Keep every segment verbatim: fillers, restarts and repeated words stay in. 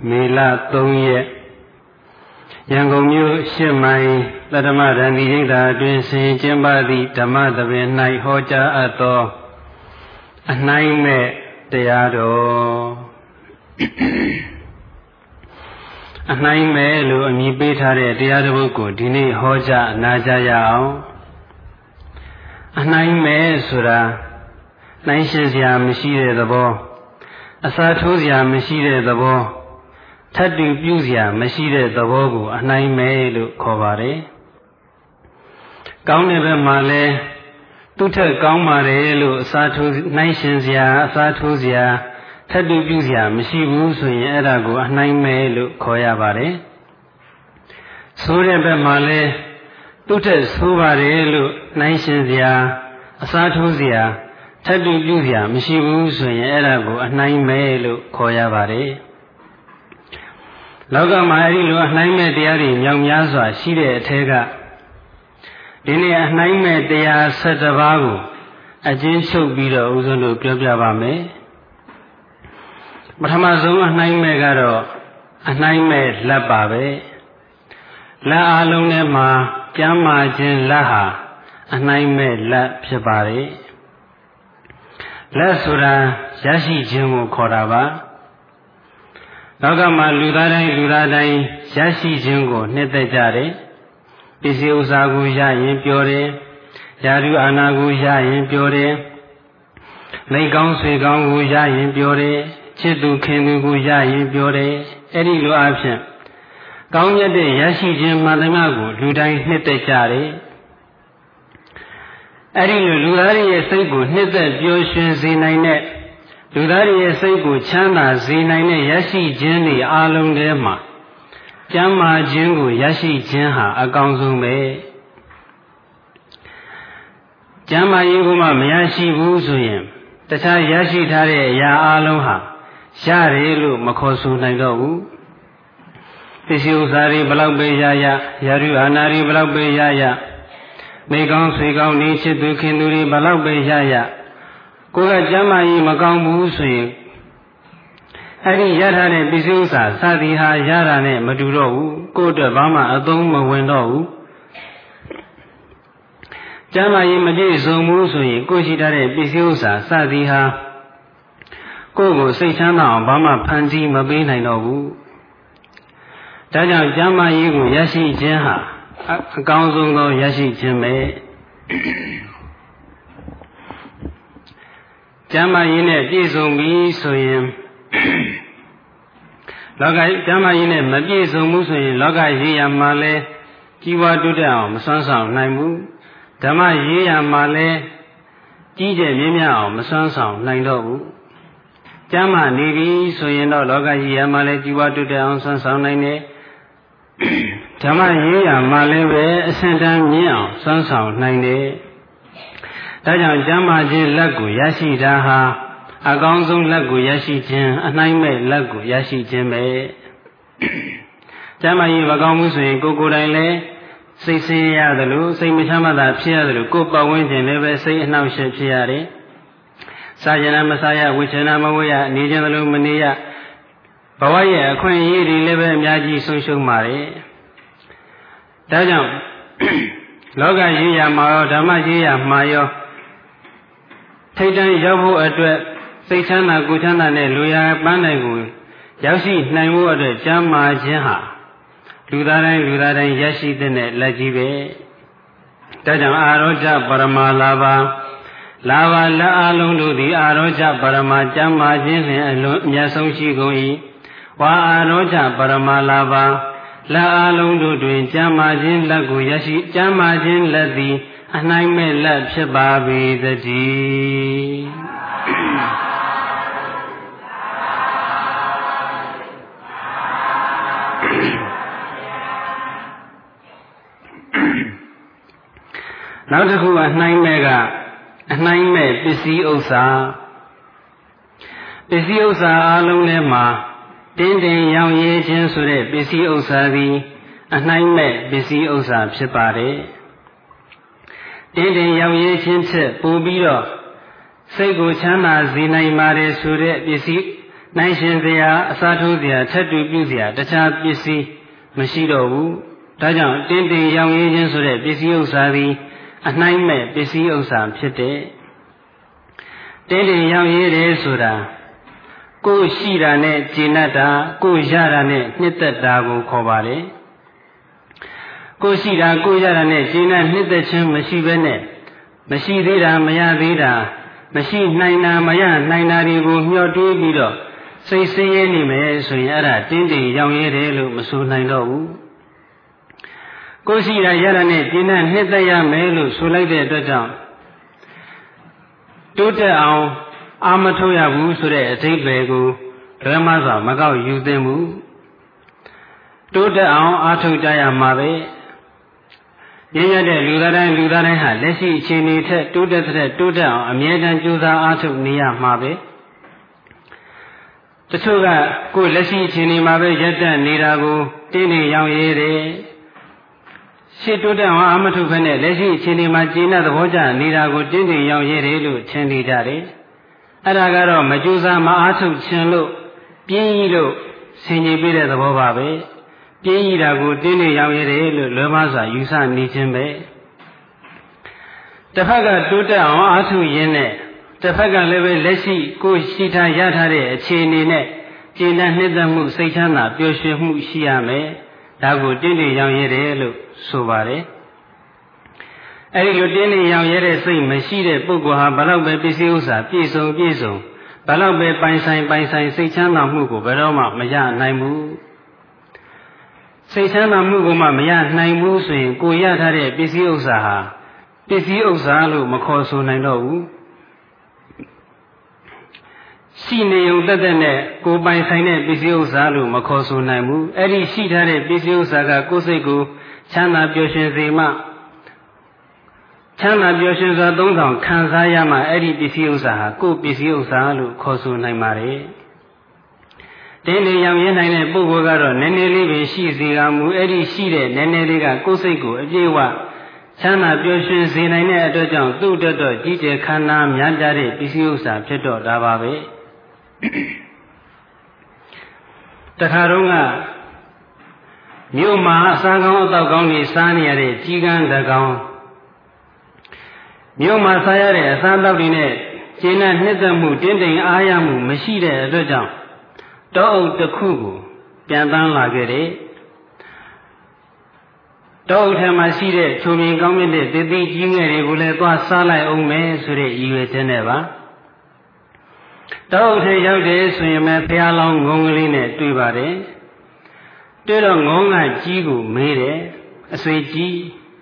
မေလသုံးရက်ရန်ကုန်မြို့ရှစ်မိုင်သတ္တမဒန္တိရိပ်သာအတွင်းဆင်ကျင်းပသည့်ဓမ္မသဘင်၌ဟောကြားအပ်သောအနှိုင်းမဲ့တရားတော်အနှိုင်းမဲ့လို့အမည်ပေးထားတဲ့တရားတစ်ပုဒ်ကိုဒီနေ့ဟောကြားနာကြားရအောင်အနှိုင်းမဲ့ဆိုတာနှိုင်းရှင်းစရာမရှိတဲ့သဘောအစားထိုးစရာမရှိတဲ့သဘောထပ်တူပြုစရာမရှိတဲ့သဘောကိုအနှိုင်းမဲ့လို့ခေါ်ပါတယ်။ကောင်းတဲ့ဘက်မှာလည်းသူ့ထက်ကောင်းပါတယ်လို့အစားထိုးနှိုင်းရှင်းစရာအစားထိုးစရာထပ်တူပြုစရာမရှိဘူးဆိုရင်အဲ့ဒါကိုအနှိုင်းမဲ့လို့ခေါ်ရပါတယ်။ဆိုးတဲ့ဘက်မှာလည်းသူ့ထက်ဆိုးပါတယ်လို့နှိုင်းရှင်းစရာအစားထိုးစရာထပ်တူပြုစရာမရှိဘူးဆိုရင်အဲ့ဒါကိုအနှိုင်းမဲ့လို့ခေါ်ရပါတယ်။လောကမှာအဲဒီလိုအနှိုင်းမဲ့တရားတွေမြောက်များစွာရှိတဲ့အထက်ကဒီနေ့အနှိုင်းမဲ့တရား၁၇ပါးကိုအကျဉ်းချုပ်ပြီးတော့ဦးဇင်းတို့ပြောပြပါမယ်ပထမဆုံးအနှိုင်းမဲ့ကတော့အနှိုင်းမဲ့လက်ပါပဲလက်အလုံးထဲမှာကျမ်းမာခြင်းလက်ဟာအနှိုင်းမဲ့လက်ဖြစ်ပါတယ်လက်ဆိုတာရရှိခြင်းကိုခေါ်တာပါလောကမှာလူသားတိုင်းလူသားတိုင်းရရှိခြင်းကိုနှစ်သက်ကြတယ်ပစ္စည်းဥစ္စာကိုရရင်ပျော်တယ်ယာရုအာနာကိုရရင်ပျော်တယ်မိကောင်းဆွေကောင်းကိုရရင်ပျော်တယ်ချစ်သူခင်သူကိုရရင်ပျော်တယ်အဲ့ဒီလိုအဖြစ်ကောင်းမြတ်တဲ့ရရှိခြင်းမှန်သမျှကိုလူတိုင်းနှစ်သက်ကြတယ်အဲ့ဒီလိုလူသားရဲ့စိတ်ကိုနှစ်သက်ပျော်ရွှင်စေနိုင်တဲ့လူသားရဲ့စိတ်ကိုချမ်းသာစေနိုင်တဲ့ရရှိခြင်းတွေအလုံးထဲမှာကျမ်းမာခြင်းကိုရရှိခြင်းဟာအကောင်းဆုံးပဲကျမ်းမာရေးကိုမှမရရှိဘူးဆိုရင်တခြားရရှိထားတဲ့အရာအလုံးဟာရတယ်လို့မခေါ်ဆိုနိုင်တော့ဘူးပစ္စည်းဥစ္စာတွေဘလောက်ပဲရရယာရုအာနာတွေဘလောက်ပဲရရမိကောင်းဆွေကောင်းနေချစ်သူခင်သူတွေဘလောက်ပဲရရကိုယ်ကကျမ်းမာရေးမကောင်းဘူးဆိုရင်အဲ့ဒီရထားတဲ့ပစ္စည်းဥစ္စာစသည်ဟာရတာနဲ့မတူတော့ဘူးကိုယ့်အတွက်ဘာမှအသုံးမဝင်တော့ဘူးကျမ်းမာရေးမပြည့်စုံဘူးဆိုရင်ကိုယ်ရှိထားတဲ့ပစ္စည်းဥစ္စာစသည်ဟာကိုယ့်ကိုစိတ်ချမ်းသာအောင်ဘာမှဖန်တီးမပေးနိုင်တော့ဘူးဒါကြောင့်ကျမ်းမာရေးကိုရရှိခြင်းဟာအကောင်းဆုံးသောရရှိခြင်းပဲကျမ်းမာရေးနဲ့ပြည့်စုံပြီဆိုရင်လောကကျမ်းမာရေးနဲ့မပြည့်စုံဘူးဆိုရင်လောကရေးရမှာလဲကြီးပွားတိုးတက်အောင်မစွမ်းဆောင်နိုင်ဘူးဓမ္မရေးရမှာလဲကြီးကျယ်မြင့်မြတ်အောင်မစွမ်းဆောင်နိုင်တော့ဘူးကျမ်းမာနေပြီဆိုရင်တော့လောကရေးရမှာလဲကြီးပွားတိုးတက်အောင်စွမ်းဆောင်နိုင်တယ်ဓမ္မရေးရမှာလဲပဲအဆင့်တန်းမြင့်အောင်စွမ်းဆောင်နိုင်တယ်ဒါကြောင့်ကျမ်းမာခြင်းလက်ကိုရရှိတာဟာအကောင်းဆုံးလက်ကိုရရှိခြင်းအနှိုင်းမဲ့လက်ကိုရရှိခြင်းပဲကျမ်းမာရေးမကောင်းဘူးဆိုရင်ကိုယ်ကိုယ်တိုင်လည်းစိတ်ဆင်းရဲရတယ်လို့စိတ်မချမ်းသာဖြစ်ရတယ်လို့ကိုယ်ပတ်ဝန်းကျင်လည်းပဲစိတ်အနှောင့်အယှက်ဖြစ်ရတယ်စာရဏမစာရဝိချနာမဝိယနေခြင်းလို့မနေရဘဝရဲ့အခွင့်အရေးတွေလည်းပဲအများကြီးဆုံးရှုံးပါတယ်ဒါကြောင့်လောကရေးရမှာရောဓမ္မရေးရမှာရောထိတ်တန့်ရောက်ဖို့အတွက်စိတ်ချမ်းသာကိုယ်ချမ်းသာနဲ့လူရပန်းနိုင်ကိုရောက်ရှိနိုင်ဖို့အတွက်ကျမ်းမာခြင်းဟာလူသားတိုင်းလူသားတိုင်းရရှိတဲ့လက်ကြီးပဲဒါကြောင့်အာရောကျပရမလာဘလာဘလက်အလုံးတို့သည်အာရောကျပရမကျမ်းမာခြင်းနှင့်အလွန်အမြတ်ဆုံးရှိကုန်၏ဝါအာရောကျပရမလာဘလက်အလုံးတို့တွင်ကျမ်းမာခြင်းလက်ကိုရရှိကျမ်းမာခြင်းလက်သည်အနှိုင်းမဲ့လက်ဖြစ်ပါပေသတည်းနောက်တစ်ခုအနှိုင်းမဲ့ကအနှိုင်းမဲ့ပစ္စည်းဥစ္စာပစ္စည်းဥစ္စာအလုံးထဲမှာတင်းတင်းရောင်ရဲခြင်းဆိုတဲ့ပစ္စည်းဥစ္စာသည်အနှိုင်းမဲ့ပစ္စည်းဥစ္စာဖြစ်ပါတယ်တင်းတင်းရောင်ရဲခြင်းချက်ပို့ပြီးတော့စိတ်ကိုချမ်းသာစေနိုင်ပါတယ်ဆိုတဲ့ပစ္စည်းနိုင်ရှင်စရာအစားထိုးစရာထက်တူပြုစရာတခြားပစ္စည်းမရှိတော့ဘူးဒါကြောင့်တင်းတင်းရောင်ရင်းခြင်းဆိုတဲ့ပစ္စည်းဥစ္စာသည်အနှိုင်းမဲ့ပစ္စည်းဥစ္စာဖြစ်တဲ့တင်းတင်းရောင်ရည်တယ်ဆိုတာကိုယ်ရှိတာနဲ့ကျင့်တတ်တာကိုယ်ရတာနဲ့နှစ်သက်တာကိုခေါ်ပါလေကိုယ်ရှိတာကိုယ်ရတာနဲ့ကျင့်တတ်နှစ်သက်ခြင်းမရှိဘဲနဲ့မရှိသေးတာမရသေးတာမရှိနိုင်တာမရနိုင်တာတွေကိုမျှော်တွေးပြီးတော့စိတ်ဆင်းရဲနေမယ်ဆိုရင်အဲ့ဒါတင်းတင်းရောင်ရည်တယ်လို့မဆိုနိုင်တော့ဘူးကိုယ်ရှိတာရတာနဲ့ကျင့်တတ်နှစ်သက်ရမယ်လို့ဆိုလိုက်တဲ့အတွက်ကြောင့်တိုးတက်အောင်အာမထုတ်ရဘူးဆိုတဲ့အဓိပ္ပာယ်ကိုဓမ္မစွာမကောက်ယူသင့်ဘူးတိုးတက်အောင်အာထုတ်ကြရမှာပဲရင်းရတဲ့လူသားတိုင်းလူသားတိုင်းဟာလက်ရှိအခြေအနေထက်တိုးတက်တဲ့တိုးတက်အောင်အမြဲတမ်းကြိုးစားအားထုတ်နေရမှာပဲတချို့ကကိုယ်လက်ရှိအခြေအနေမှာပဲရက်တက်နေတာကိုတင်းတင်းရောင်ရည်တယ်ရှေ့တိုးတက်အောင်အာမထုတ်ဖက်နဲ့လက်ရှိအခြေအနေမှာကျင့်တဲ့သဘောကျနေတာကိုတင်းတင်းရောင်ရည်တယ်လို့ထင်နေကြတယ်အဲ့ဒါကတော့မကြိုးစားမအားထုတ်ခြင်းလို့ပြင်းကြီးလို့ဆင်ခြင်ပြတဲ့သဘောပါပဲပြင်းကြီးတာကိုတင်းတင်းရောင်ရတယ်လို့လွယ်မစွာယူဆနေခြင်းပဲတစ်ဖက်ကတိုးတက်အောင်အားထုတ်ရင်းနဲ့တစ်ဖက်ကလည်းပဲလက်ရှိကိုယ်ရှိထားရထားတဲ့အခြေအနေနဲ့ကျင့်တဲ့နှစ်သက်မှုစိတ်ချမ်းသာပျော်ရွှင်မှုရှိရမယ်ဒါကိုတင်းတင်းရောင်ရတယ်လို့ဆိုပါတယ်အဲဒီလိုတင်းတင်းရောင်ရတဲ့စိတ်မရှိတဲ့ပုဂ္ဂိုလ်ဟာဘယ်တော့ပဲပစ္စည်းဥစ္စာပြည့်စုံပြည့်စုံဘယ်တော့ပဲပိုင်ဆိုင်ပိုင်ဆိုင်စိတ်ချမ်းသာမှုကိုဘယ်တော့မှမရနိုင်ဘူးစိတ်ချမ်းသာမှုကိုမှမရနိုင်ဘူးဆိုရင်ကိုရထားတဲ့ပစ္စည်းဥစ္စာဟာပစ္စည်းဥစ္စာလို့မခေါ်ဆိုနိုင်တော့ဘူးရှိနေုံတက်တဲ့နဲ့ကိုပိုင်ဆိုင်တဲ့ပစ္စည်းဥစ္စာလို့မခေါ်ဆိုနိုင်ဘူးအဲ့ဒီရှိထားတဲ့ပစ္စည်းဥစ္စာကကိုယ်စိတ်ကိုချမ်းသာပျော်ရွှင်စေမှချမ်းသာပျော်ရွှင်စွာသုံးဆောင်ခံစားရမှအဲ့ဒီပစ္စည်းဥစ္စာဟာကိုယ်ပစ္စည်းဥစ္စာလို့ခေါ်ဆိုနိုင်ပါတယ်တင်းတင်းရောင်ရင်းနိုင်တဲ့ပုဂ္ဂိုလ်ကတော့နည်းနည်းလေးပဲရှိစေကမူအဲ့ဒီရှိတဲ့နည်းနည်းလေးကကိုယ်စိတ်ကိုအပြည့်အဝချမ်းသာပျော်ရွှင်စေနိုင်တဲ့အတွက်ကြောင့်သူ့အတွက်တော့ကြီးကျယ်ခမ်းနားများပြားတဲ့ပစ္စည်းဥစ္စာဖြစ်တော့တာပါပဲတခါတော့ကမြို့မှာအစားကောင်းအသောက်ကောင်းတွေစားနေရတဲ့ကြီးကန်းတကောင်မြို့မှာစားရတဲ့အစားအသောက်တွေနဲ့ကျင့်တဲ့နှစ်သက်မှုတင်းတိမ်အားရမှုမရှိတဲ့အတွက်ကြောင့်တောအုပ်တစ်ခုကိုပြန်တန်းလာခဲ့တယ်တောအုပ်ထဲမှာရှိတဲ့ချုံမြင်ကောင်းမြတ်တဲ့တည်တည်ကြီးငယ်တွေကိုလည်းသွားစားလိုက်အောင်မယ်ဆိုတဲ့ရည်ရွယ်ချက်နဲ့ပါတောအုပ်ထဲရောက်တယ်ဆိုရင်ပဲဘုရားလောင်းငုံကလေးနဲ့တွေ့ပါတယ်တွေ့တော့ငုံကကြီးကိုမေးတယ်အဆွေကြီး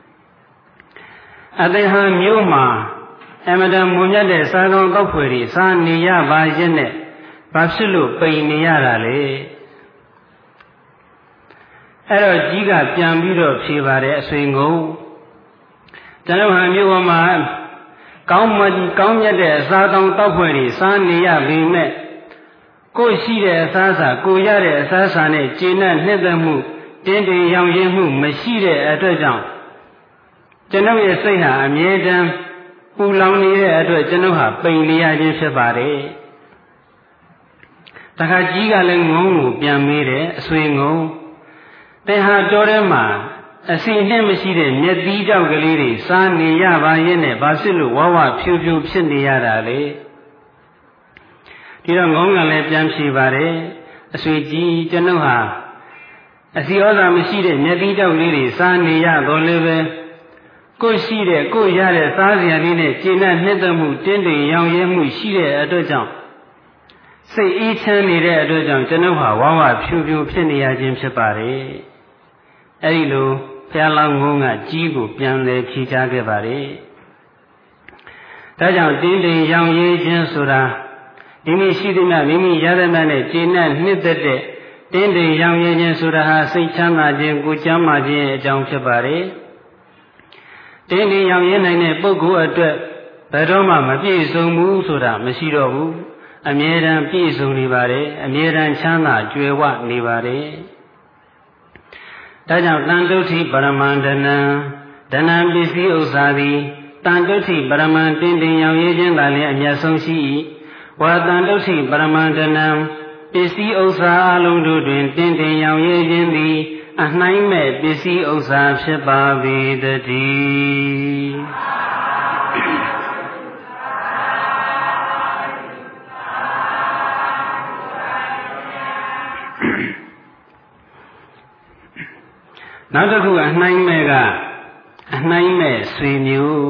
အတေဟံမြို့မှာအမတန်မွန်မြတ်တဲ့စားကောင်းတောက်ဖွယ်တွေစားနေရပါရဲ့နဲ့ဘာဖြစ်လို့ပိန်နေရတာလဲအဲ့တော့ကြီးကပြန်ပြီးတော့ဖြေပါတယ်အဆွေငုံကျွန်တော်ဟာမြို့ပေါ်မှာကောင်းမကောင်းမြတ်တဲ့အစားကောင်းတောက်ဖွယ်တွေစားနေရပေမဲ့ကိုရှိတဲ့အစားအစာကိုရတဲ့အစားအစာနဲ့ကျင့်တဲ့နှစ်သက်မှုတင်းတင်းရောင်ရင်းမှုမရှိတဲ့အတွက်ကြောင့်ကျွန်ုပ်ရဲ့စိတ်ဟာအမြဲတမ်းပူလောင်နေတဲ့အတွက်ကျွန်ုပ်ဟာပိန်နေရခြင်းဖြစ်ပါတယ်တခါကြီးကလည်းငုံကိုပြန်မေးတယ်အဆွေငုံတဲ့ဟာတော်ထဲမှာအစီနဲ့မရှိတဲ့မျက်သီးကြောက်ကလေးတွေစားနေရပါရဲ့နဲ့ဘာဖြစ်လို့ဝဝဖြူဖြူဖြစ်နေရတာလဲဒီတော့ငုံကလည်းပြန်ဖြေပါတယ်အဆွေကြီးကျွန်ုပ်ဟာအစီဩဇာမရှိတဲ့မျက်သီးကြောက်လေးတွေစားနေရတော့လည်းပဲကိုရှိတဲ့ကိုရတဲ့စားစရာလေးနဲ့ကျင့်တဲ့နှစ်သက်မှုတင်းတင်းရောင်ရဲမှုရှိတဲ့အတွက်ကြောင့်စိတ်အေးချမ်းနေတဲ့အတွက်ကြောင့်ကျွန်ုပ်ဟာဝဝဖြူဖြူဖြစ်နေရခြင်းဖြစ်ပါတယ်အဲဒီလိုဘုရားလောင်းငုံကကြီးကိုပြန်လဲဖြေချခဲ့ပါတယ်ဒါကြောင့်တင်းတင်းရောင်ရဲခြင်းဆိုတာမိမိရှိသမျှမိမိရသမျှနဲ့ကျင့်တဲ့နှစ်သက်တဲ့တင်းတင်းရောင်ရဲခြင်းဆိုတာဟာစိတ်ချမ်းသာခြင်းကိုယ်ကျမ်းမာခြင်းအကြောင်းဖြစ်ပါတယ်တင်းတင်းရောင်ရဲနိုင်တဲ့ပုဂ္ဂိုလ်အတွက်ဘယ်တော့မှမပြည့်စုံဘူးဆိုတာမရှိတော့ဘူးအမြဲတမ်းပြည့်စုံနေပါတယ်အမြဲတမ်းချမ်းသာကြွယ်ဝနေပါတယ်ဒါကြောင့်တန်တုဋ္ဌိပရမန္တနံဒနံပစ္စည်းဥစ္စာသည်တန်တုဋ္ဌိပရမန်တင်းတင်းရောင်ရဲခြင်းသာလျှင်အမျက်ဆုံးရှိ၏ဝါတန်တုဋ္ဌိပရမန္တနံပစ္စည်းဥစ္စာအလုံးတို့တွင်တင်းတင်းရောင်ရဲခြင်းသည်အနှိုင်းမဲ့ပစ္စည်းဥစ္စာဖြစ်ပါပေတည်းနောက်တစ်ခုအနှိုင်းမဲ့ကအနှိုင်းမဲ့ဆွေမျိုး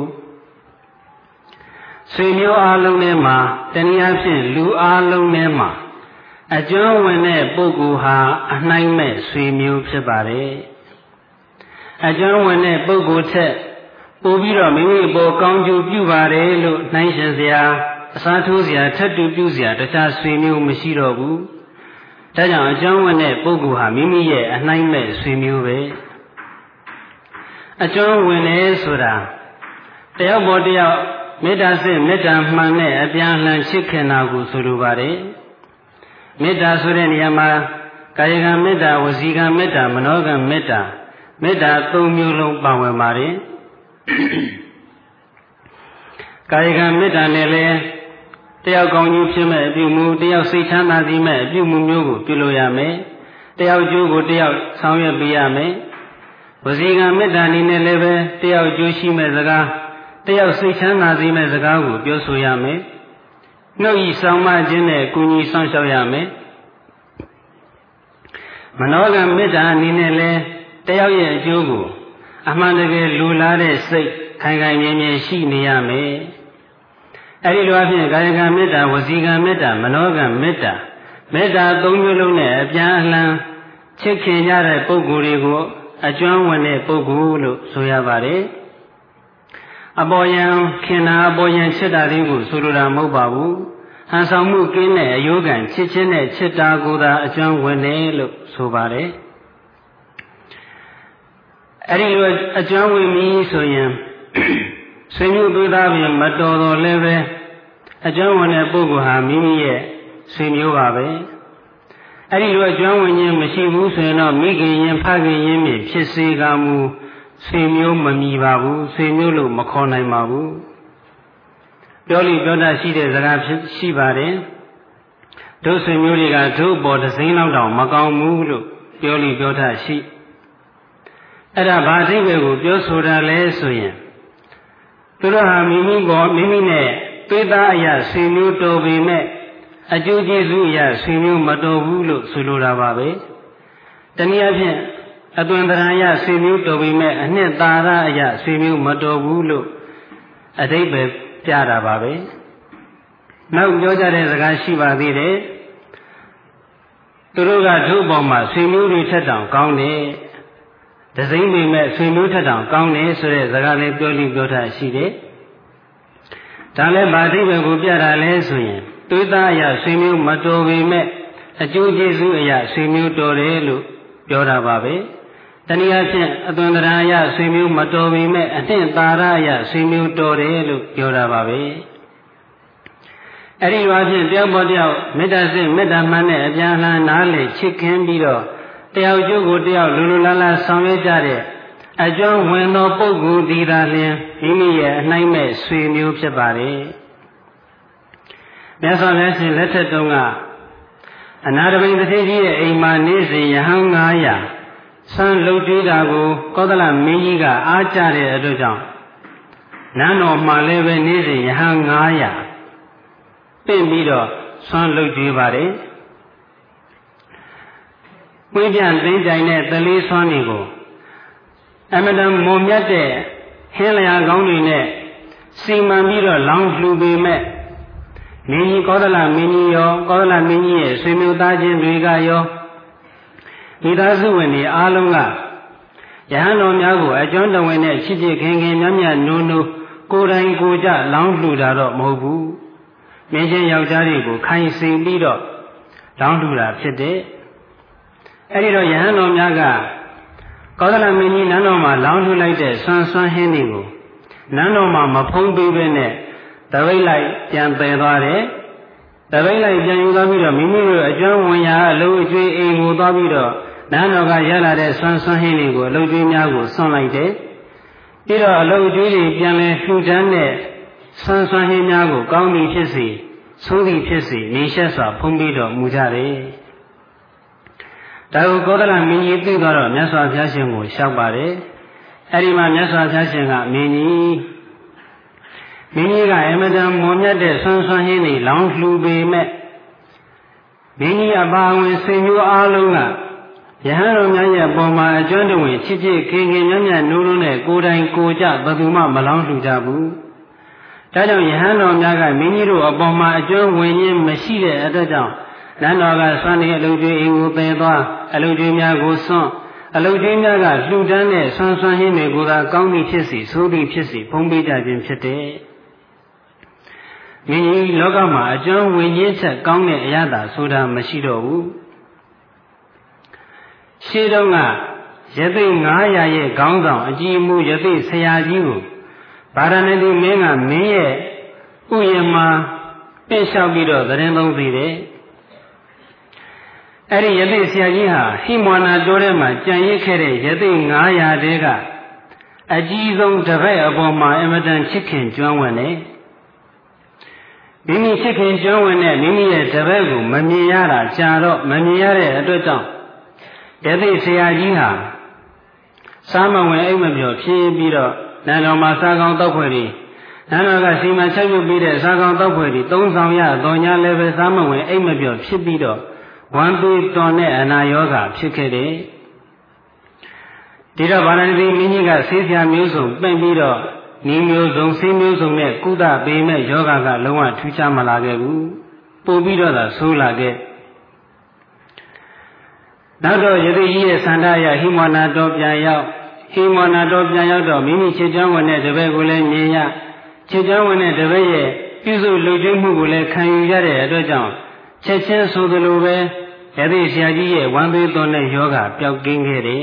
ဆွေမျိုးအလုံးထဲမှာတနည်းအားဖြင့်လူအလုံးထဲမှာအကျွမ်းဝင်တဲ့ပုဂ္ဂိုလ်ဟာအနှိုင်းမဲ့ဆွေမျိုးဖြစ်ပါတယ်အကျွမ်းဝင်တဲ့ပုဂ္ဂိုလ်ထက်ပိုပြီးတော့မိမိပေါ်ကောင်းကျိုးပြုပါတယ်လို့နှိုင်းရှင်စရာအစားထိုးစရာထက်တူပြုစရာတခြားဆွေမျိုးမရှိတော့ဘူးဒါကြောင့်အကျွမ်းဝင်တဲ့ပုဂ္ဂိုလ်ဟာမိမိရဲ့အနှိုင်းမဲ့ဆွေမျိုးပဲအကျွမ်းဝင်တယ်ဆိုတာတယောက်ပေါ်တယောက်မေတ္တာစစ်မေတ္တာမှန်တဲ့အပြန်အလှန်ချစ်ခင်တာကိုဆိုလိုပါတယ်မေတ္တာဆိုတဲ့နေရာမှာကာယကံမေတ္တာဝစီကံမေတ္တာမနောကံမေတ္တာမေတ္တာသုံးမျိုးလုံးပါဝင်ပါတယ်ကာယကံမေတ္တာနဲ့လည်းတယောက်ကောင်းကျိုးဖြစ်မဲ့အပြုမှုတယောက်စိတ်ချမ်းသာစေမဲ့အပြုမှုမျိုးကိုပြုလို့ရမယ်တယောက်ကျိုးကိုတယောက်ဆောင်ရွက်ပေးရမယ်ဝစီကံမေတ္တာအနေနဲ့လည်းပဲတယောက်ကျိုးရှိမဲ့စကားတယောက်စိတ်ချမ်းသာစေမဲ့စကားကိုပြောဆိုရမယ်နှုတ်ဤဆောင်မခြင်းနဲ့ကုညီဆောင်ရှောက်ရမယ်မနောကံမေတ္တာအနေနဲ့လည်းတယောက်ရဲ့အကျိုးကိုအမှန်တကယ်လူလားတဲ့စိတ်ခိုင်ခိုင်မြဲမြဲရှိနေရမယ်အဲဒီလိုအဖြစ်ကာယကံမေတ္တာဝစီကံမေတ္တာမနောကံမေတ္တာမေတ္တာသုံးမျိုးလုံးနဲ့အပြန်အလှန်ချစ်ခင်ကြတဲ့ပုဂ္ဂိုလ်တွေကိုအကျွမ်းဝင်တဲ့ပုဂ္ဂိုလ်လို့ဆိုရပါတယ်အပေါ်ယံခင်တာအပေါ်ယံချစ်တာလေးကိုဆိုလိုတာမဟုတ်ပါဘူးဟန်ဆောင်မှုကင်းတဲ့အယိုးကံချစ်ချင်းနဲ့ချစ်တာကိုသာအကျွမ်းဝင်တယ်လို့ဆိုပါတယ်အဲဒီလိုအကျွမ်းဝင်ပြီဆိုရင်ဆွေမျိုးသွေးသားပြင်မတော်တော်လည်းပဲအကျွမ်းဝင်တဲ့ပုဂ္ဂိုလ်ဟာမိမိရဲ့ဆွေမျိုးပါပဲအဲဒီလိုအကျွမ်းဝင်ခြင်းမရှိဘူးဆိုရင်တော့မိခင်ရင်ဖခင်ရင်မြဖြစ်စေကမူဆွေမျိုးမမီပါဘူးဆွေမျိုးလို့မခေါ်နိုင်ပါဘူးပြောလိပြောတတ်ရှိတဲ့စကားဖြစ်ရှိပါတယ်တို့ဆွေမျိုးတွေကတို့ပေါ်တစ်စိမ်းလောက်တောင်မကောင်းဘူးလို့ပြောလိပြောတတ်ရှိအဲ့ဒါဘာအဓိပ္ပာယ်ကိုပြောဆိုတာလဲဆိုရင်သူတို့ဟာမိမိပေါ်မိမိနဲ့သွေးသားအရာဆွေမျိုးတော်ပေမဲ့အကျိုးကျေးဇူးအရာဆွေမျိုးမတော်ဘူးလို့ဆိုလိုတာပါပဲတနည်းအားဖြင့်အသွင်သဏ္ဍာန်အရဆွေမျိုးတော်ပေမဲ့အနှစ်သာရအရဆွေမျိုးမတော်ဘူးလို့အဓိပ္ပာယ်ပြတာပါပဲနောက်ပြောကြတဲ့စကားရှိပါသေးတယ်သူတို့ကတို့ပေါ်မှာဆွေမျိုးတွေထက်တောင်ကောင်းတယ်ဒဇိမ့်ပေမဲ့ဆွေမျိုးထက်တောင်ကောင်းတယ်ဆိုတဲ့စကားလေးပြောလိပြောထားရှိတယ်ဒါလည်းဗာအဓိပ္ပာယ်ကိုပြတာလဲဆိုရင်သွေးသားအရာဆွေမျိုးမတော်ပေမဲ့အကျိုးကျေးဇူးအရာဆွေမျိုးတော်တယ်လို့ပြောတာပါပဲတနည်းအားဖြင့်အသွင်သဏ္ဍာန်အရဆွေမျိုးမတော်ပေမဲ့အနှစ်သာရအရဆွေမျိုးတော်တယ်လို့ပြောတာပါပဲအဲဒီလိုအဖြစ်တယောက်ပေါ်တယောက်မေတ္တာစိတ်မေတ္တာမှန်တဲ့အပြန်အလှန်နားလည်ချစ်ခင်ပြီးတော့တယောက်ကျိုးကိုတယောက်လူလူလားလားဆောင်ရွက်ကြတဲ့အကျွမ်းဝင်သောပုဂ္ဂိုလ်ဒီသာလျှင်မိမိရဲ့အနှိုင်းမဲ့ဆွေမျိုးဖြစ်ပါတယ်မြတ်စွာဘုရားရှင်လက်ထက်တုန်းကအနာတပိန်တထေကြီးရဲ့အိမ်မှာနေစဉ်ယဟန်ငါးရာဆန်းလှုပ်ကြွေးတာကိုကောသလမင်းကြီးကအားကြတဲ့အတွက်ကြောင့်နန်းတော်မှာလည်းပဲနေစဉ်ယဟန်ငါးရာပြင့်ပြီးတော့ဆန်းလှုပ်ကြွေးပါတယ်ဝိပြန်သိမ့်ကြိုင်တဲ့တလေးဆွမ်းတွေကိုအမတန်မုံမြတ်တဲ့ဟင်းလျာကောင်းတွေနဲ့စီမံပြီးတော့လောင်းလှူပေမဲ့မင်းကြီးကောသလမင်းကြီးရောကောသလမင်းကြီးရဲ့ဆွေမျိုးသားချင်းတွေကရောမိသားစုဝင်တွေအားလုံးကယဟန်တော်များကိုအကျွမ်းတော်ဝင်တဲ့ချစ်ချစ်ခင်ခင်မြတ်မြတ်နိုးနိုးကိုယ်တိုင်ကိုယ်ကြလောင်းလှူတာတော့မဟုတ်ဘူးမင်းချင်းယောက်ျားတွေကိုခိုင်းစိန်ပြီးတော့လောင်းလှူတာဖြစ်တယ်အဲဒီတော့ယဟန်တော်များကကောသလမင်းကြီးနန်းတော်မှာလောင်းလှူလိုက်တဲ့ဆွမ်းဆွမ်းဟင်းတွေကိုနန်းတော်မှာမဖုံးပေးဘဲနဲ့တပိတ်လိုက်ပြန်ပယ်သွားတယ်တပိတ်လိုက်ပြန်ယူသွားပြီးတော့မိမိတို့အကျွမ်းဝင်ရာအလုပ်အကျွေးအိမ်ကိုသွားပြီးတော့နန်းတော်ကရလာတဲ့ဆွမ်းဆွမ်းဟင်းတွေကိုအလုပ်ကျွေးများကိုဆွန့်လိုက်တယ်ပြီးတော့အလုပ်ကျွေးတွေပြန်လဲလှူဒန်းတဲ့ဆွမ်းဆွမ်းဟင်းများကိုကောင်းပြီဖြစ်စေဆိုးသည်ဖြစ်စေနေရှက်စွာဖုံးပြီးတော်မူကြတယ်ဒါကိုကောသလမင်းကြီးသိသွားတော့မြတ်စွာဘုရားရှင်ကိုလျှောက်ပါတယ်အဲ့ဒီမှာမြတ်စွာဘုရားရှင်ကမင်းကြီးမင်းကြီးကအမတန်မွန်မြတ်တဲ့ဆွမ်းဆွမ်းဟင်းတွေလောင်းလှူပေမဲ့မင်းကြီးအပါဝင်ဆွေမျိုးအားလုံးကယဟန်တော်များရဲ့ပုံမှာအကျွမ်းတဝင်ချစ်ချစ်ခင်ခင်မြတ်မြတ်နိုးနိုးနဲ့ကိုယ်တိုင်ကိုကြဘယ်သူမှမလောင်းလှူကြဘူးဒါကြောင့်ယဟန်တော်များကမင်းကြီးတို့အပေါ်မှာအကျွမ်းဝင်ခြင်းမရှိတဲ့အတွက်ကြောင့်နန်းတော်ကဆွမ်းနေအလုပ်တွေအိမ်ကိုပယ်သွားအလုပ်တွေများကိုဆွန့်အလုပ်တွေများကလှူဒန်းတဲ့ဆွမ်းဆွမ်းဟင်းတွေကိုသာကောင်းသည်ဖြစ်စီဆိုးသည်ဖြစ်စီဖုံးပေးကြခြင်းဖြစ်တယ်မင်းကြီးလောကမှာအကျွမ်းဝင်ခြင်းချက်ကောင်းတဲ့အရာသာဆိုတာမရှိတော့ဘူးရှေးတုန်းကယသိငါးရာရဲ့ခေါင်းဆောင်အကြီးအမှုယသိဆရာကြီးကိုဗာရာဏသီမင်းကမင်းရဲ့ဥယျာဉ်မှာပြင့်လျှောက်ပြီးတော့သတင်းသုံးသေးတယ်အဲ့ဒီယသိဆရာကြီးဟာဟိမဝန္တာတောထဲမှာကြံရစ်ခဲ့တဲ့ယသိငါးရာတဲကအကြီးဆုံးတပည့်အပေါ်မှာအမတန်ချစ်ခင်ကျွမ်းဝင်တယ်မိမိချစ်ခင်ကျွမ်းဝင်တဲ့မိမိရဲ့တပည့်ကိုမမြင်ရတာကြာတော့မမြင်ရတဲ့အတွက်ကြောင့်ယသိဆရာကြီးဟာစားမဝင်အိမ်မပြောဖြစ်ပြီးတော့နန်းတော်မှာစားကောင်းတောက်ဖွယ်တွေနန်းတော်ကစီမံချက်ပြုပြီးတဲ့စားကောင်းတောက်ဖွယ်တွေသုံးဆောင်ရတော်ညာလည်းပဲစားမဝင်အိမ်မပြောဖြစ်ပြီးတော့ဝမ်းသွေးတော်နဲ့အနာရောဂါဖြစ်ခဲ့တယ်ဒီတော့ဗာရာဏသီမင်းကြီးကဆေးဆရာမျိုးစုံပင့်ပြီးတော့ဤမျိုးစုံဆေးမျိုးစုံနဲ့ကုသပေးမဲ့ယောဂကလုံးဝထူးခြားမလာခဲ့ဘူးပို့ပြီးတော့သာဆိုးလာခဲ့နောက်တော့ယသိကြီးရဲ့ဆန္ဒအရဟိမဝန္တာတော်ပြန်ရောက်ဟိမဝန္တာတော်ပြန်ရောက်တော့မိမိချစ်ကျွမ်းဝင်တဲ့တပည့်ကိုလည်းမြင်ရချစ်ကျွမ်းဝင်တဲ့တပည့်ရဲ့ပြုစုလှုပ်ကျွေးမှုကိုလည်းခံယူရတဲ့အတွက်ကြောင့်ချက်ချင်းဆိုသလိုပဲယသိဆရာကြီးရဲ့ဝမ်းသွေးသွန်းတဲ့ယောဂပျောက်ကင်းခဲ့တယ်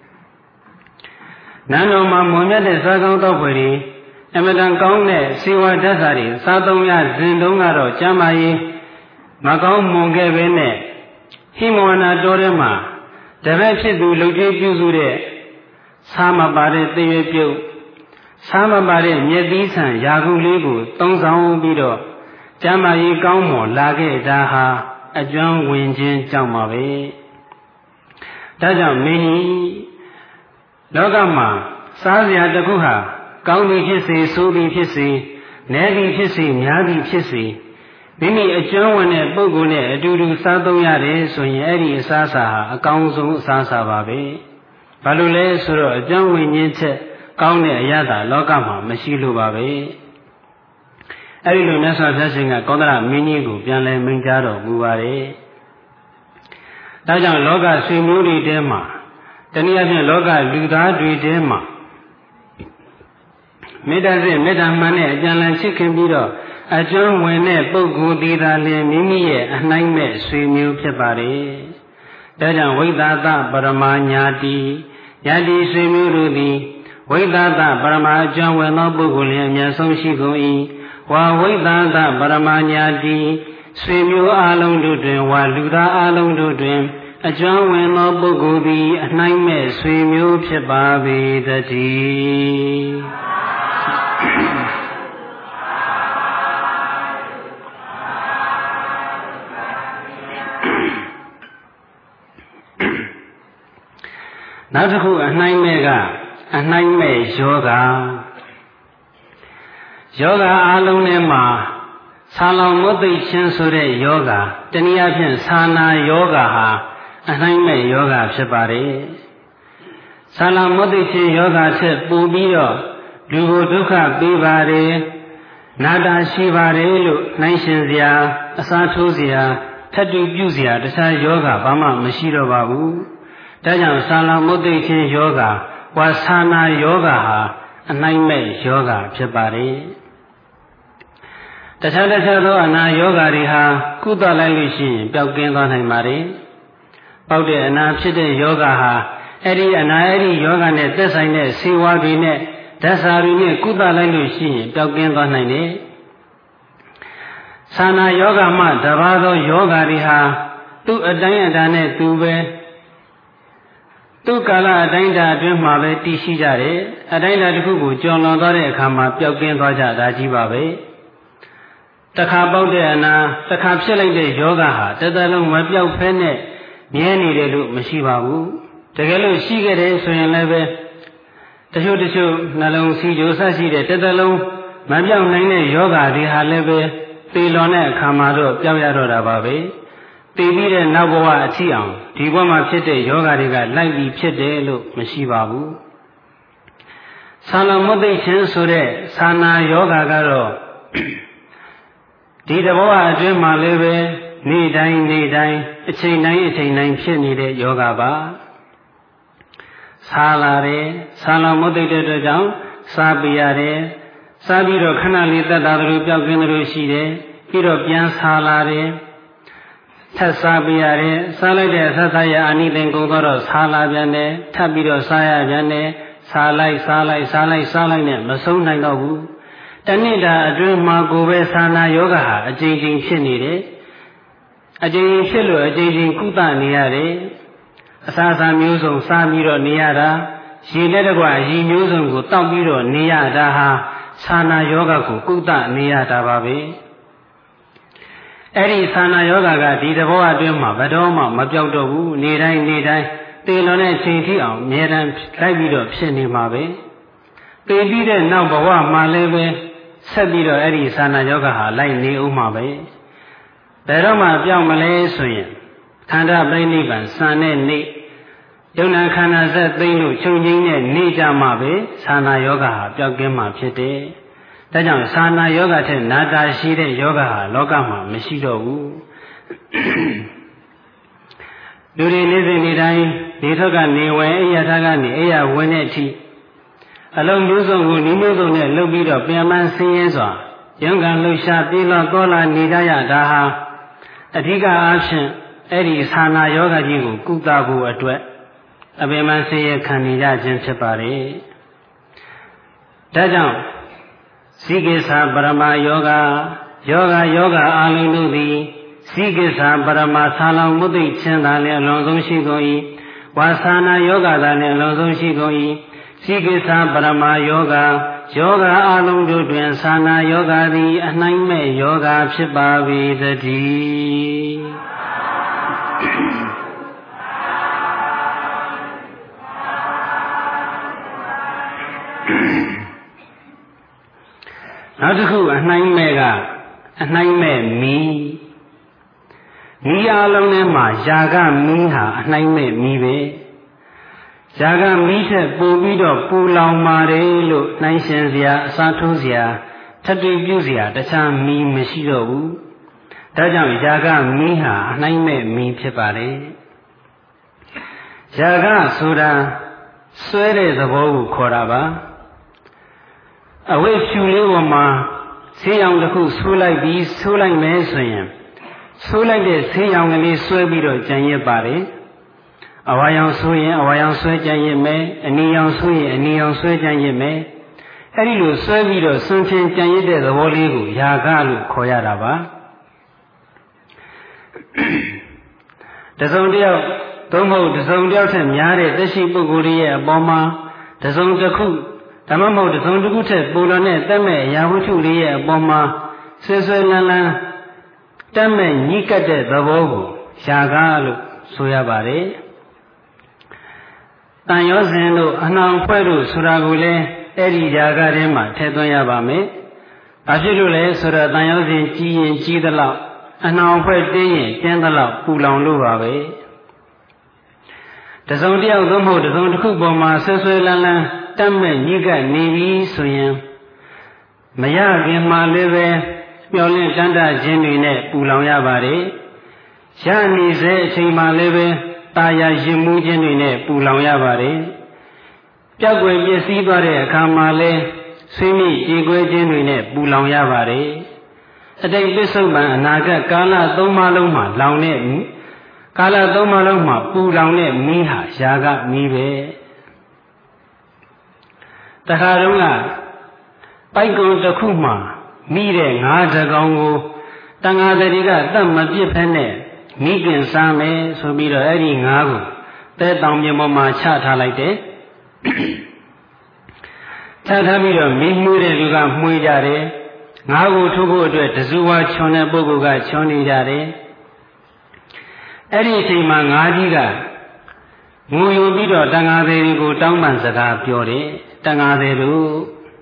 နန်းတော်မှာမွန်မြတ်တဲ့စားကောင်းတောက်ဖွယ်တွေအမတန်ကောင်းတဲ့စေဝါဓာတ်စာတွေစားသုံးရစဉ်တုန်းကတော့ကျမ်းမာရေးမကောင်းမွန်ခဲ့ပဲနဲ့ဟိမဝန္တာတောထဲမှာတပည့်ဖြစ်သူလှုပ်ကျွေးပြုစုတဲ့စားမပါတဲ့သေရွပြုတ်စားမပါတဲ့မြက်သီးဆန်ရာခုလေးကိုသုံးဆောင်ပြီးတော့ကျမ်းမာရေးကောင်းမွန်လာခဲ့တာဟာအကျွမ်းဝင်ခြင်းကြောင့်ပါပဲဒါကြောင့်မင်းကြီးလောကမှာစားစရာတစ်ခုဟာကောင်းသည်ဖြစ်စေဆိုးသည်ဖြစ်စေနည်းသည်ဖြစ်စေများသည်ဖြစ်စေမိမိအကျွမ်းဝင်တဲ့ပုဂ္ဂိုလ်နဲ့အတူတူစားသုံးရတယ်ဆိုရင်အဲ့ဒီအစားအစာဟာအကောင်းဆုံးအစားအစာပါပဲဘာလို့လဲဆိုတော့အကျွမ်းဝင်ခြင်းချက်ကောင်းတဲ့အရာသာလောကမှာမရှိလို့ပါပဲအဲ့ဒီလိုမြတ်စွာဘုရားရှင်ကကောသလမင်းကြီးကိုပြန်လဲမိန့်ကြားတော်မူပါတယ်ဒါကြောင့်လောကဆွေမျိုးတွေထဲမှာတနည်းအားဖြင့်လောကလူသားတွေထဲမှာမေတ္တာစိတ်မေတ္တာမှန်တဲ့အကြံလန်ချစ်ခင်ပြီးတော့အကျွမ်းဝင်တဲ့ပုဂ္ဂိုလ်ဒီသာလျှင်မိမိရဲ့အနှိုင်းမဲ့ဆွေမျိုးဖြစ်ပါတယ်ဒါကြောင့်ဝိသသပရမညာတိယတိဆွေမျိုးတို့သည်ဝိသသပရမအကျွမ်းဝင်သောပုဂ္ဂိုလ်လျှင်အမြတ်ဆုံးရှိကုန်၏ဝါဝိသသပရမညာတိဆွေမျိုးအလုံးတို့တွင်ဝါလူသားအလုံးတို့တွင်အကျွမ်းဝင်သောပုဂ္ဂိုလ်သည်အနှိုင်းမဲ့ဆွေမျိုးဖြစ်ပါပေတည်းနောက်တစ်ခုအနှိုင်းမဲ့ကအနှိုင်းမဲ့ယောဂယောဂအလုံးထဲမှာဆာလောင်မုတ်သိချင်းဆိုတဲ့ယောဂတနည်းအားဖြင့်ဆာနာယောဂဟာအနှိုင်းမဲ့ယောဂဖြစ်ပါတယ်ဆာလောင်မုတ်သိချင်းယောဂထက်ပိုပြီးတော့လူကိုဒုက္ခပေးပါတယ်နာတာရှိပါတယ်လို့နှိုင်းရှင်စရာအစားထိုးစရာထပ်တူပြုစရာတခြားယောဂဘာမှမရှိတော့ပါဘူးဒါကြောင့်ဆာလောင်မုတ်သိချင်းယောဂဝါဆာနာယောဂဟာအနှိုင်းမဲ့ယောဂဖြစ်ပါတယ်တခြားတခြားသောအနာယောဂါတွေဟာကုသလိုက်လို့ရှိရင်ပျောက်ကင်းသွားနိုင်ပါတယ်။ပေါက်တဲ့အနာဖြစ်တဲ့ယောဂါဟာအဲ့ဒီအနာအဲ့ဒီယောဂါနဲ့သက်ဆိုင်တဲ့ဆေးဝါးတွေနဲ့ဓာတ်စာတွေနဲ့ကုသလိုက်လို့ရှိရင်ပျောက်ကင်းသွားနိုင်တယ်။ဆာနာယောဂါမှတပါးသောယောဂါတွေဟာသူ့အတိုင်းအတာနဲ့သူပဲသူ့ကာလအတိုင်းအတာအတွင်းမှာပဲတည်ရှိကြတယ်။အတိုင်းအတာတစ်ခုကိုကျော်လွန်သွားတဲ့အခါမှာပျောက်ကင်းသွားကြတာကြီးပါပဲ။တခါပေါက်တဲ့အနာတခါဖြစ်လိုက်တဲ့ယောဂဟာတသက်လုံးမပြောက်ဖဲနဲ့မြဲနေတယ်လို့မရှိပါဘူးတကယ်လို့ရှိခဲ့တယ်ဆိုရင်လည်းပဲတချို့တချို့နှလုံးစီကြိုဆက်ရှိတဲ့တသက်လုံးမပြောက်နိုင်တဲ့ယောဂတွေဟာလည်းပဲသေလွန်တဲ့အခါမှာတော့ပြောက်ရတော့တာပါပဲသိပြီးတဲ့နောက်ဘဝအထိအောင်ဒီဘဝမှာဖြစ်တဲ့ယောဂတွေကလိုက်ပြီးဖြစ်တယ်လို့မရှိပါဘူးဆာလမုတ်သိချင်းဆိုတဲ့ဆာနာယောဂကတော့ဒီတဘဝအတွင်းမှာလည်းပဲနေ့တိုင်းနေ့တိုင်းအချိန်တိုင်းအချိန်တိုင်းဖြစ်နေတဲ့ယောဂပါဆာလာတယ်ဆာလမုတ်သိတဲ့အတွက်ကြောင့်စားပြရတယ်စားပြီးတော့ခဏလေးသက်သာသလိုပျောက်ကင်းသလိုရှိတယ်ပြီးတော့ပြန်ဆာလာတယ်ထပ်စားပြရတယ်စားလိုက်တဲ့ဆက်စားရအာနိသင်ကုန်တော့ဆာလာပြန်တယ်ထပ်ပြီးတော့စားရပြန်တယ်စားလိုက်စားလိုက်စားလိုက်စားလိုက်နဲ့မဆုံးနိုင်တော့ဘူးတဏိတာအတွင်းမှာကိုယ်ပဲသာနာယောဂဟာအကျဉ်းချင်းဖြစ်နေတယ်အကျဉ်းဖြစ်လို့အကျဉ်းချင်းကုသနေရတယ်အစာစာမျိုးစုံစားပြီးတော့နေရတာရေနဲ့တကွရေမျိုးစုံကိုတောက်ပြီးတော့နေရတာဟာသာနာယောဂကိုကုသနေရတာပါပဲအဲ့ဒီသာနာယောဂကဒီတဘောအတွင်းမှာဘယ်တော့မှမပြောက်တော့ဘူးနေတိုင်းနေတိုင်းသေလွန်တဲ့ချိန်ထိအောင်အမြဲတမ်းလိုက်ပြီးတော့ဖြစ်နေမှာပဲသေပြီးတဲ့နောက်ဘဝမှာလည်းပဲဆက်ပြီးတော့အဲ့ဒီသာနာယောဂဟာလိုက်နေဦးမှာပဲဘယ်တော့မှပြောင်းမလဲဆိုရင်ခန္ဓာပြိဋိဘံစံတဲ့နေ့ယုံနာခန္ဓာဆက်သိမ့်လို့ချုပ်ငိမ့်တဲ့နေ့ကြမှာပဲသာနာယောဂဟာပျောက်ကင်းမှာဖြစ်တယ်ဒါကြောင့်သာနာယောဂထက်နာတာရှိတဲ့ယောဂဟာလောကမှာမရှိတော့ဘူးလူတွေနေ့စဉ်နေ့တိုင်းနေထွက်ကနေဝင်အိယာထကနေအိယာဝင်တဲ့အထိအလုံးမျိုးစုံကိုဒီမျိုးစုံနဲ့လှုပ်ပြီးတော့ပြန်မှန်းဆင်းရဲစွာရုန်းကန်လှုပ်ရှားပြေးလောတော်လာနေကြရတာဟာအဓိကအားဖြင့်အဲ့ဒီသာနာယောဂကြီးကိုကုသဖို့အတွက်အပင်မှန်းဆင်းရဲခံနေကြခြင်းဖြစ်ပါတယ်ဒါကြောင့်ဇိကိစ္စပရမယောဂယောဂယောဂအာလုံးတို့သည်ဇိကိစ္စပရမသာလောင်မုတ်သိချင်းသာလည်းအလွန်ဆုံးရှိကုန်၏ဝါသာနာယောဂသာလည်းအလွန်ဆုံးရှိကုန်၏ဇိကိစ္စပရမယောဂယောဂအာလုံးတို့တွင်သာနာယောဂသည်အနှိုင်းမဲ့ယောဂဖြစ်ပါ၏တည်းနောက်တစ်ခုအနှိုင်းမဲ့ကအနှိုင်းမဲ့မီးမီးအလုံးထဲမှာຢာကမီးဟာအနှိုင်းမဲ့မီးပဲຢာကမီးထက်ပိုပြီးတော့ပူလောင်ပါတယ်လို့နှိုင်းရှင်စရာအစားထိုးစရာထပ်တွေ့ပြုစရာတခြားမီးမရှိတော့ဘူးဒါကြောင့်ຢာကမီးဟာအနှိုင်းမဲ့မီးဖြစ်ပါတယ်ຢာကဆိုတာဆွဲတဲ့သဘောကိုခေါ်တာပါအဝိဖြူလေးပေါ်မှာဆေးရောင်တစ်ခုဆူလိုက်ပြီးဆူလိုက်မယ်ဆိုရင်ဆူလိုက်တဲ့ဆေးရောင်ကလေးဆွဲပြီးတော့ကြံရစ်ပါတယ်အဝါရောင်ဆူရင်အဝါရောင်ဆွဲကြံရစ်မယ်အနီရောင်ဆူရင်အနီရောင်ဆွဲကြံရစ်မယ်အဲ့ဒီလိုဆွဲပြီးတော့ဆွန်းချင်းကြံရစ်တဲ့သဘောလေးကိုယာကလို့ခေါ်ရတာပါတစုံတစ်ယောက်သုံးဖို့တစုံတစ်ယောက်ထက်များတဲ့သက်ရှိပုဂ္ဂိုလ်ရဲ့အပေါ်မှာတစုံတစ်ခုဓမ္မမဟုတ်တစုံတစ်ခုထက်ပူလောင်တဲ့တက်မဲ့ရာဝတ္ထုလေးရဲ့အပေါ်မှာဆွဲဆွဲလန်းလန်းတက်မဲ့ညှိကပ်တဲ့သဘောကိုယာကလို့ဆိုရပါတယ်။တန်ရောစဉ်တို့အနှောင်ဖွဲ့တို့ဆိုတာကိုလည်းအဲ့ဒီယာကထဲမှာထည့်သွင်းရပါမယ်။ဘာဖြစ်လို့လဲဆိုတော့တန်ရောစဉ်ကြီးရင်ကြီးသလောက်အနှောင်ဖွဲ့တင်းရင်တင်းသလောက်ပူလောင်လို့ပါပဲ။တစုံတစ်ယောက်သို့မဟုတ်တစုံတစ်ခုပေါ်မှာဆွဲဆွဲလန်းလန်းတတ်မဲ့ညှိကနေပြီဆိုရင်မရခင်မှာလည်းပဲမျောလင့်တန်းတခြင်းတွေနဲ့ပူလောင်ရပါတယ်ရနေစေအချိန်မှာလည်းပဲတာယာရင်မှုခြင်းတွေနဲ့ပူလောင်ရပါတယ်ပျောက်ွယ်ပျက်စီးသွားတဲ့အခါမှာလည်းဆွေးမိကြေကွဲခြင်းတွေနဲ့ပူလောင်ရပါတယ်အတိတ်ပစ္စုပန်အနာဂတ်ကာလသုံးပါးလုံးမှာလောင်တဲ့ကာလသုံးပါးလုံးမှာပူလောင်တဲ့မီးဟာယာကမီးပဲတခါတုန်းကပိုက်ကုံတစ်ခုမှမိတဲ့ငါးတကောင်ကိုတန်ဃာတွေကတတ်မပြစ်ဖက်နဲ့မိခင်စားမယ်ဆိုပြီးတော့အဲ့ဒီငါးကိုတဲတောင်မြေပေါ်မှာချထားလိုက်တယ်ချထားပြီးတော့မိမှုတဲ့လူကမှုကြတယ်ငါးကိုထုတ်ဖို့အတွက်တစုဝါချွန်တဲ့ပုဂ္ဂိုလ်ကချွန်နေကြတယ်အဲ့ဒီအချိန်မှာငါးကြီးကငိုယိုပြီးတော့တန်ဃာတွေကိုတောင်းပန်စကားပြောတယ်တန်ဃာတွေတို့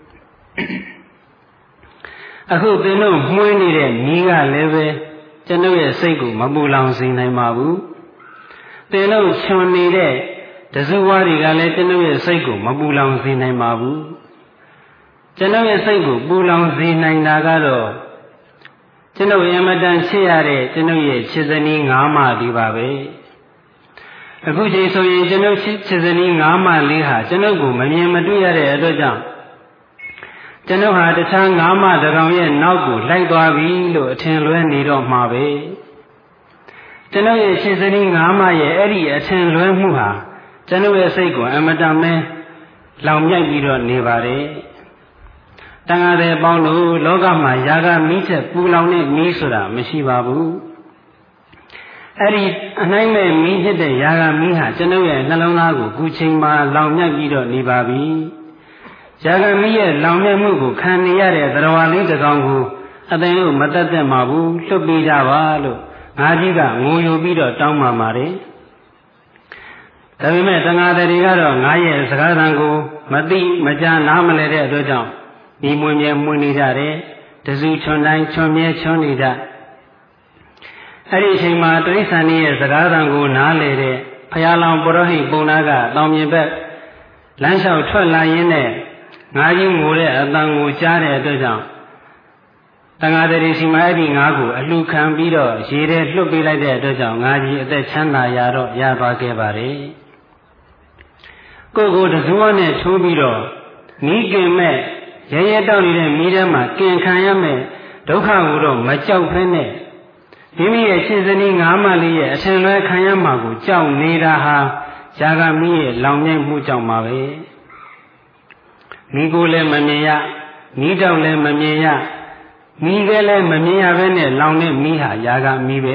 အခုသင်တို့မှွေးနေတဲ့မိကလည်းပဲကျွန်ုပ်ရဲ့စိတ်ကိုမပူလောင်စေနိုင်ပါဘူးသင်တို့ချွန်နေတဲ့တစုဝါတွေကလည်းကျွန်ုပ်ရဲ့စိတ်ကိုမပူလောင်စေနိုင်ပါဘူးကျွန်ုပ်ရဲ့စိတ်ကိုပူလောင်စေနိုင်တာကတော့ကျွန်ုပ်အမတန်ချစ်ရတဲ့ကျွန်ုပ်ရဲ့ချစ်စနီးငါးမလေးပါပဲအခုချိန်ဆိုရင်ကျွန်ုပ်ချစ်စနီးငါးမလေးဟာကျွန်ုပ်ကိုမမြင်မတွေ့ရတဲ့အတွက်ကြောင့်ကျွန်ုပ်ဟာတခြားငါးမတကောင်ရဲ့နောက်ကိုလိုက်သွားပြီလို့အထင်လွဲနေတော့မှာပဲကျွန်ုပ်ရဲ့ချစ်စနီးငါးမရဲ့အဲ့ဒီအထင်လွဲမှုဟာကျွန်ုပ်ရဲ့စိတ်ကိုအမတန်မဲလောင်မြိုက်ပြီးတော့နေပါတယ်တန်ဃာတွေပေါင်းလို့လောကမှာຢာကမီးချက်ပူလောင်တဲ့မီးဆိုတာမရှိပါဘူးအဲ့ဒီအနိုင်မဲ့မီးဖြစ်တဲ့ຢာကမီးဟာကျွန်ုပ်ရဲ့နှလုံးသားကိုခုချိန်မှာလောင်မြိုက်ပြီးတော့နေပါပြီຢာကမီးရဲ့လောင်မြိုက်မှုကိုခံနေရတဲ့သရဝါလေးတစ်ကောင်ကိုအသိဉာဏ်မတတ်သက်ပါဘူးလွတ်ပေးကြပါလို့ငါကြီးကငိုယိုပြီးတော့တောင်းပန်ပါတယ်ဒါပေမဲ့တန်ဃာတွေကတော့ငါရဲ့စကားသံကိုမသိမကြားနားမလည်တဲ့အတွက်ကြောင့်ဒီမွေမြဲမွေနေကြတယ်တစုချွန်တိုင်းချွန်မြဲချွန်နေကြအဲ့ဒီအချိန်မှာတိရစ္ဆာန်ရဲ့စကားသံကိုနားလေတဲ့ဖယားလောင်ပရောဟိတ်ပုံနာကတောင်ပြင်ဘက်လမ်းလျှောက်ထွက်လာရင်းနဲ့ငါးကြီးငိုတဲ့အတန်ကိုကြားတဲ့အတွက်ကြောင့်တန်ဃာတွေစီမအဲ့ဒီငါးကိုအလှခံပြီးတော့ရေထဲလွတ်ပေးလိုက်တဲ့အတွက်ကြောင့်ငါးကြီးအသက်ချမ်းသာရတော့ရသွားခဲ့ပါတယ်ကိုယ်ကိုတစုဝနဲ့ထိုးပြီးတော့နီးကင်မဲ့ရဲရဲတောက်နေတဲ့မိထဲမှာကင်ခံရမဲ့ဒုက္ခကိုတော့မကြောက်ဖဲနဲ့မိမိရဲ့ရှင်းစနီးငါးမလေးရဲ့အထင်လွဲခံရမှာကိုကြောက်နေတာဟာຢာကမိရဲ့လောင်မြိုက်မှုကြောင့်ပါပဲမိကိုလည်းမမြင်ရမိတောက်လည်းမမြင်ရမိကလည်းမမြင်ရဘဲနဲ့လောင်တဲ့မိဟာຢာကမိပဲ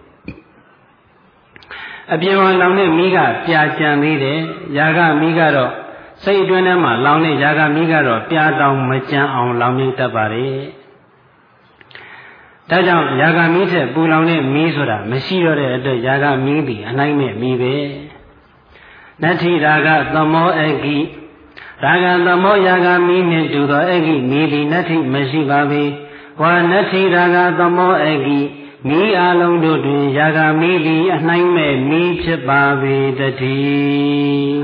အပြင်မှာလောင်တဲ့မိကပြာကြံသေးတယ်ຢာကမိကတော့စိတ်အတွင်းထဲမှာလောင်တဲ့ຢာကမီးကတော့ပြားတောင်မကြမ်းအောင်လောင်နေတတ်ပါတယ်။ဒါကြောင့်ຢာကမီးထက်ပူလောင်တဲ့မီးဆိုတာမရှိတော့တဲ့အတွက်ຢာကမီးပြီးအနိုင်မဲ့မီးပဲ။နတ္ထိရာဂသမောအဂိရာဂသမောຢာကမီးနှင့်တူသောအဂိမီးသည်နတ္ထိမရှိပါပေ။ဝါနတ္ထိရာဂသမောအဂိမီးအလုံးတို့တွင်ຢာကမီးသည်အနိုင်မဲ့မီးဖြစ်ပါပေတည်း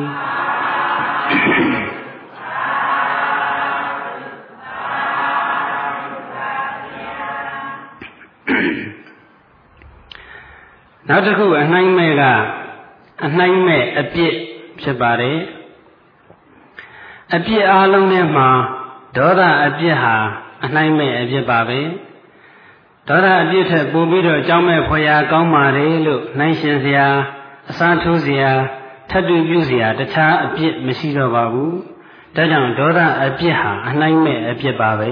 နောက်တစ်ခုအနှိုင်းမဲ့ကအနှိုင်းမဲ့အပြစ်ဖြစ်ပါတယ်အပြစ်အလုံးထဲမှာဒေါသအပြစ်ဟာအနှိုင်းမဲ့အပြစ်ပါပဲဒေါသအပြစ်ထက်ပိုပြီးတော့ကြောင်းမဲ့ဖွယ်ရာကောင်းပါတယ်လို့နှိုင်းရှင်စရာအစားထိုးစရာထပ်တူပြုစရာတခြားအပြစ်မရှိတော့ပါဘူးဒါကြောင့်ဒေါသအပြစ်ဟာအနှိုင်းမဲ့အပြစ်ပါပဲ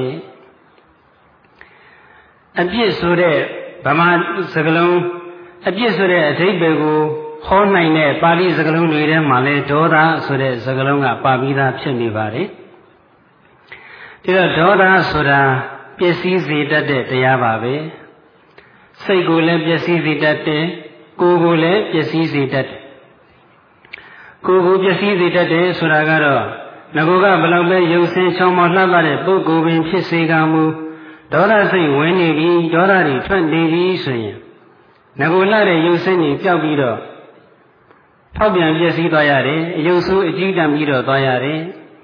အပြစ်ဆိုတဲ့ဗမာစကားလုံးအပြစ်ဆိုတဲ့အဓိပ္ပာယ်ကိုဟောနိုင်တဲ့ပါဠိစကားလုံးတွေထဲမှာလဲဒေါသဆိုတဲ့စကားလုံးကပါပြီးသားဖြစ်နေပါတယ်ဒီတော့ဒေါသဆိုတာပျက်စီးစေတတ်တဲ့တရားပါပဲစိတ်ကိုလည်းပျက်စီးစေတတ်တယ်ကိုယ်ကိုလည်းပျက်စီးစေတတ်တယ်ကိုယ်ကိုပျက်စီးစေတတ်တယ်ဆိုတာကတော့ငကိုကဘလောက်ပဲရုပ်ဆင်းချောင်းမလှပတဲ့ပုဂ္ဂိုလ်ပင်ဖြစ်စေကမူဒေါသစိတ်ဝင်နေပြီဒေါသတွေထွက်နေပြီဆိုရင်ငကိုလှတဲ့ရုပ်ဆင်းကြီးပျောက်ပြီးတော့ဖောက်ပြန်ပျက်စီးသွားရတယ်အယုတ်ဆိုးအကြီးတန်းပြီးတော့သွားရတယ်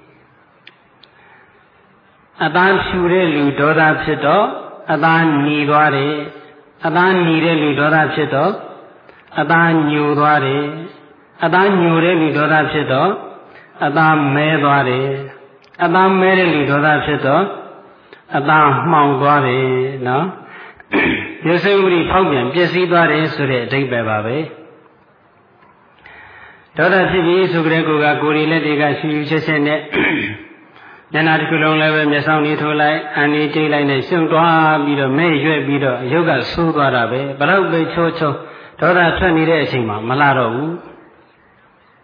အသားဖြူတဲ့လူဒေါသဖြစ်တော့အသားညီသွားတယ်အသားညီတဲ့လူဒေါသဖြစ်တော့အသားညိုသွားတယ်အသားညိုတဲ့လူဒေါသဖြစ်တော့အသားမဲသွားတယ်အသားမဲတဲ့လူဒေါသဖြစ်တော့အသားမှောင်သွားတယ်နော်ရုပ်စိတ်ဝိဖောက်ပြန်ပျက်စီးသွားတယ်ဆိုတဲ့အဓိပ္ပာယ်ပါပဲဒေါသဖြစ်ပြီးဆိုကြတဲ့ကိုကကိုယ်ရီလက်တွေကရှူရှူချက်ချက်နဲ့ညနာတစ်ခုလုံးလည်းပဲမျက်စောင်းလေးထိုးလိုက်အန်လေးကျိတ်လိုက်နဲ့ရှုံသွားပြီးတော့မဲရွက်ပြီးတော့ရုပ်ကဆိုးသွားတာပဲဘလောက်ပဲချိုးချိုးဒေါသထွက်နေတဲ့အချိန်မှာမလာတော့ဘူး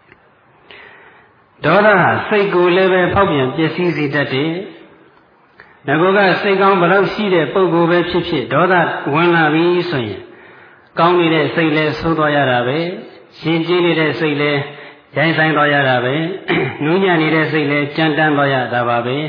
ဒေါသဟာစိတ်ကိုလည်းပဲဖောက်ပြန်ပျက်စီးစေတတ်တယ်ငကောကစိတ်ကောင်းဘလောက်ရှိတဲ့ပုဂ္ဂိုလ်ပဲဖြစ်ဖြစ်ဒေါသဝင်လာပြီဆိုရင်ကောင်းနေတဲ့စိတ်လဲဆိုးသွားရတာပဲရှင်ကျင်းနေတဲ့စိတ်လဲရိုင်းဆိုင်သွားရတာပဲနူးညံ့နေတဲ့စိတ်လဲကြမ်းတမ်းသွားရတာပါပဲ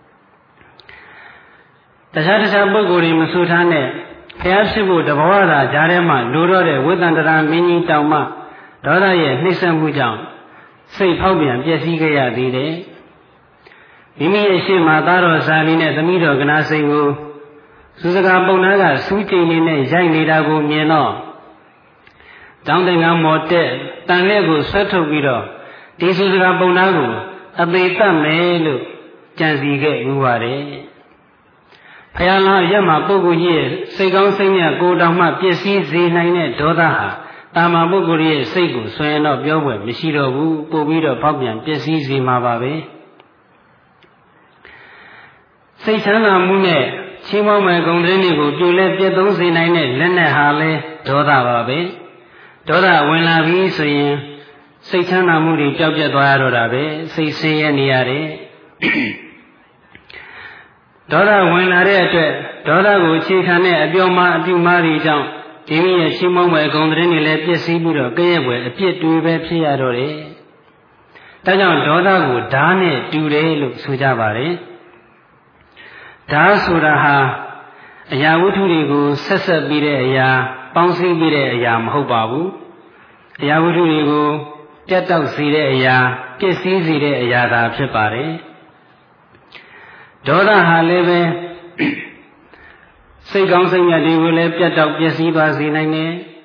တခြားတခြားပုဂ္ဂိုလ်တွေမဆိုထားနဲ့ဖျားဖြစ်ဖို့တဘောသာကြားထဲမှာလိုတော့တဲ့ဝိသန္တရာမင်းကြီးတောင်မှဒေါသရဲ့နှိမ့်ဆက်မှုကြောင့်စိတ်ဖောက်ပြန်ပျက်စီးခဲ့ရသေးတယ်မိမိရဲ့ရှေ့မှာသားတော်ဇာလီနဲ့သမီးတော်ကနာစိန်ကိုသူစကားပုံနာကစူးချိန်နေနဲ့ရိုက်နေတာကိုမြင်တော့တောင်းတင်ကမော်တက်တန်လက်ကိုဆွဲထုတ်ပြီးတော့ဒီသူစကားပုံနာကိုအသေးတတ်မယ်လို့ကြံစီခဲ့ဥပါတယ်ဖယားလားရက်မှာပုဂ္ဂိုလ်ကြီးရဲ့စိတ်ကောင်းစိတ်မြတ်ကိုယ်တောင်မှပျက်စီးစေနိုင်တဲ့ဒေါသဟာတာမန်ပုဂ္ဂိုလ်ရဲ့စိတ်ကိုဆွဲရင်တော့ပြောပွဲမရှိတော့ဘူးပို့ပြီးတော့ဖောက်ပြန်ပျက်စီးစေမှာပါပဲစိတ်ချမ်းသာမှုနဲ့ချီးမွမ်းမဲ့ဂုဏ်သတင်းတွေကိုပြိုလဲပြည့်သုံးစေနိုင်တဲ့လက်နဲ့ဟာလဲဒေါသပါပဲဒေါသဝင်လာပြီဆိုရင်စိတ်ချမ်းသာမှုတွေပျောက်ပြတ်သွားရတော့တာပဲစိတ်ဆင်းရဲနေရတယ်ဒေါသဝင်လာတဲ့အတွက်ဒေါသကိုအခြေခံတဲ့အပြောမှာအပြုမှားတွေကြောင့်ဒီမိရဲ့ချီးမွမ်းမဲ့ဂုဏ်သတင်းတွေလည်းပြည့်စည်ပြီးတော့ကဲ့ရဲ့ွယ်အပြစ်တွေပဲဖြစ်ရတော့တယ်ဒါကြောင့်ဒေါသကိုဓာတ်နဲ့တူတယ်လို့ဆိုကြပါတယ်ဓာတ်ဆိုတာဟာအရာဝတ္ထုတွေကိုဆက်ဆက်ပြီးတဲ့အရာပေါင်းစည်းပြီးတဲ့အရာမဟုတ်ပါဘူးအရာဝတ္ထုတွေကိုပြတ်တောက်စေတဲ့အရာပျက်စီးစေတဲ့အရာသာဖြစ်ပါတယ်ဒေါသဟာလည်းပဲစိတ်ကောင်းစိတ်မြတ်တွေကိုလည်းပြတ်တောက်ပျက်စီးသွားစေနိုင်တယ်